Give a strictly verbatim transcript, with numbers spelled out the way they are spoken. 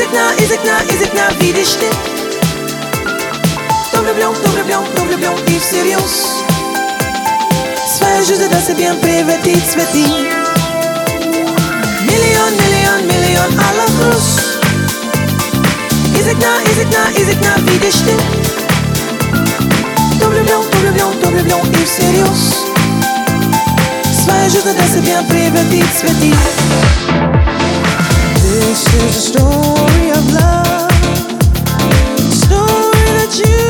na, is it na, is it na wie die shit? Double blanc, double blanc, double blanc, Yves Sirius. Sfère juste dans c'est bien privé, sveti. Million, million, million, à la cruz. Is it na, is it na, is it na wie die shit? Double blanc, double blanc, double blanc, Yves Sirius. Sfère juste dans c'est bien privé, sveti. This is a story of love, a story that you